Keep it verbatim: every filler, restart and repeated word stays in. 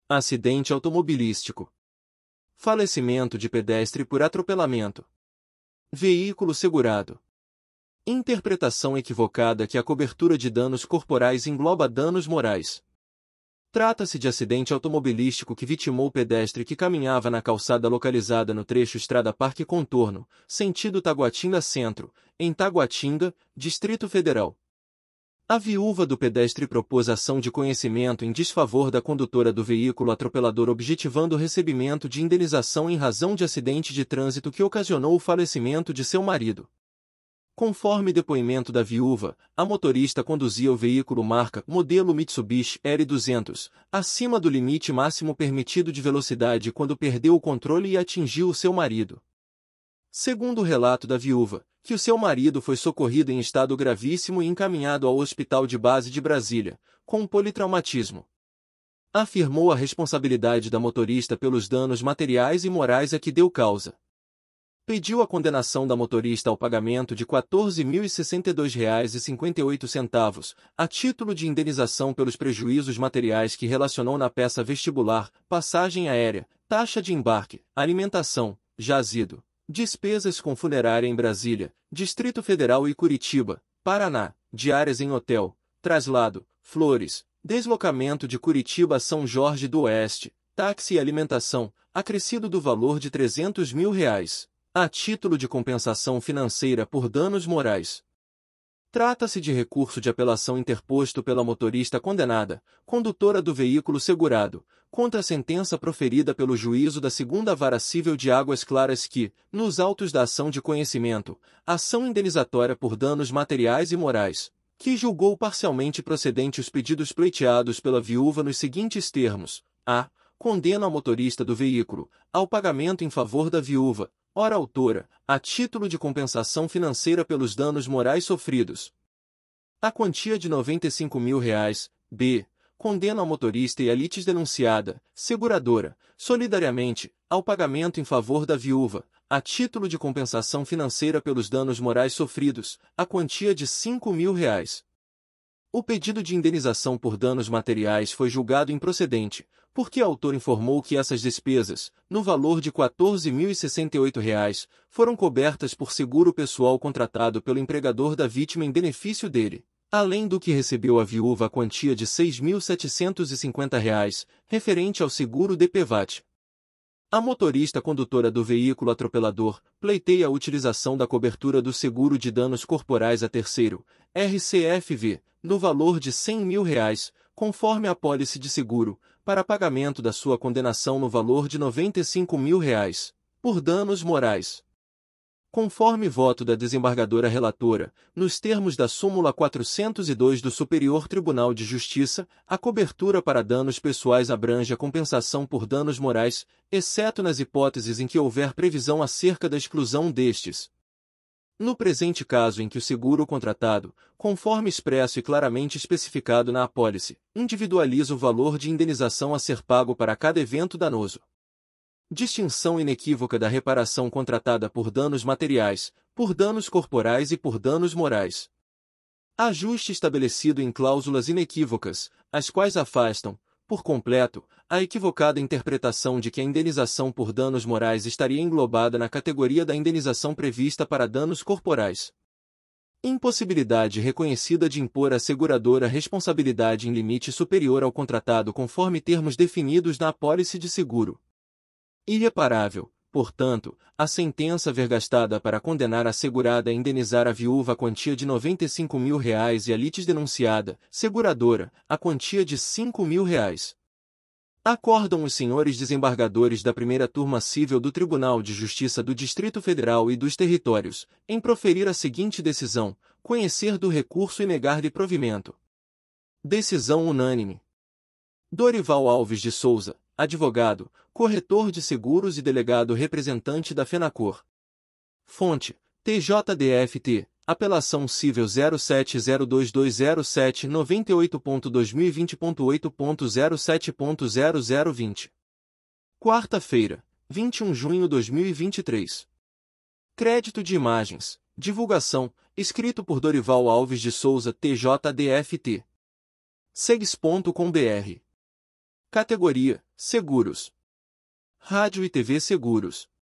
Acidente automobilístico. Falecimento de pedestre por atropelamento. Veículo segurado. Interpretação equivocada que a cobertura de danos corporais engloba danos morais. Trata-se de acidente automobilístico que vitimou pedestre que caminhava na calçada localizada no trecho Estrada Parque Contorno, sentido Taguatinga Centro, em Taguatinga, Distrito Federal. A viúva do pedestre propôs ação de conhecimento em desfavor da condutora do veículo atropelador objetivando o recebimento de indenização em razão de acidente de trânsito que ocasionou o falecimento de seu marido. Conforme depoimento da viúva, a motorista conduzia o veículo marca modelo Mitsubishi L duzentos, acima do limite máximo permitido de velocidade quando perdeu o controle e atingiu o seu marido. Segundo o relato da viúva, que o seu marido foi socorrido em estado gravíssimo e encaminhado ao Hospital de Base de Brasília, com politraumatismo. Afirmou a responsabilidade da motorista pelos danos materiais e morais a que deu causa. Pediu a condenação da motorista ao pagamento de quatorze mil e sessenta e dois reais e cinquenta e oito centavos, a título de indenização pelos prejuízos materiais que relacionou na peça vestibular, passagem aérea, taxa de embarque, alimentação, jazido, despesas com funerária em Brasília, Distrito Federal e Curitiba, Paraná, diárias em hotel, traslado, flores, deslocamento de Curitiba a São Jorge do Oeste, táxi e alimentação, acrescido do valor de trezentos mil reais. A título de compensação financeira por danos morais. Trata-se de recurso de apelação interposto pela motorista condenada, condutora do veículo segurado, contra a sentença proferida pelo juízo da segunda Vara Cível de Águas Claras que, nos autos da ação de conhecimento, ação indenizatória por danos materiais e morais, que julgou parcialmente procedente os pedidos pleiteados pela viúva nos seguintes termos: a. Condena a motorista do veículo ao pagamento em favor da viúva, ora autora, a título de compensação financeira pelos danos morais sofridos. A quantia de noventa e cinco mil reais, b. Condena a motorista e a litis denunciada, seguradora, solidariamente, ao pagamento em favor da viúva, a título de compensação financeira pelos danos morais sofridos, a quantia de cinco mil reais. O pedido de indenização por danos materiais foi julgado improcedente, porque o autor informou que essas despesas, no valor de quatorze mil e sessenta e oito reais, foram cobertas por seguro pessoal contratado pelo empregador da vítima em benefício dele, além do que recebeu a viúva a quantia de seis mil setecentos e cinquenta reais, referente ao seguro D P V A T. A motorista condutora do veículo atropelador pleiteia a utilização da cobertura do seguro de danos corporais a terceiro, R C F V, no valor de cem mil reais, conforme a apólice de seguro, para pagamento da sua condenação no valor de noventa e cinco mil reais, por danos morais. Conforme voto da desembargadora relatora, nos termos da súmula quatrocentos e dois do Superior Tribunal de Justiça, a cobertura para danos pessoais abrange a compensação por danos morais, exceto nas hipóteses em que houver previsão acerca da exclusão destes. No presente caso em que o seguro contratado, conforme expresso e claramente especificado na apólice, individualiza o valor de indenização a ser pago para cada evento danoso. Distinção inequívoca da reparação contratada por danos materiais, por danos corporais e por danos morais. Ajuste estabelecido em cláusulas inequívocas, as quais afastam, por completo, a equivocada interpretação de que a indenização por danos morais estaria englobada na categoria da indenização prevista para danos corporais. Impossibilidade reconhecida de impor à seguradora responsabilidade em limite superior ao contratado conforme termos definidos na apólice de seguro. Irreparável, portanto, a sentença vergastada para condenar a segurada a indenizar a viúva a quantia de noventa e cinco mil reais e a litis denunciada, seguradora, a quantia de cinco mil reais. Acordam os senhores desembargadores da primeira turma civil do Tribunal de Justiça do Distrito Federal e dos Territórios, em proferir a seguinte decisão: conhecer do recurso e negar-lhe provimento. Decisão unânime. Dorival Alves de Souza, advogado, corretor de seguros e delegado representante da FENACOR. Fonte: T J D F T, Apelação Cível zero sete zero dois dois zero sete nove oito ponto dois mil e vinte ponto oito ponto zero sete ponto zero zero vinte. Quarta-feira, vinte e um de junho de dois mil e vinte e três. Crédito de imagens. Divulgação, escrito por Dorival Alves de Souza, T J D F T. segs ponto com ponto br Categoria: Seguros. Rádio e T V Seguros.